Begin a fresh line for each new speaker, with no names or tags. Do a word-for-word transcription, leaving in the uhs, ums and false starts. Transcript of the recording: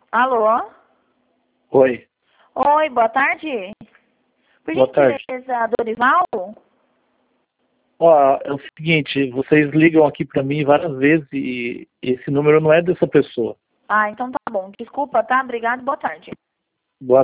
Alô?
Oi.
Oi, boa tarde. Por
Boa tarde.
gentileza, Dorival?
Ó, é o seguinte, vocês ligam aqui pra mim várias vezes e esse número não é dessa pessoa.
Ah, então tá bom. Desculpa, tá? Obrigado, boa tarde.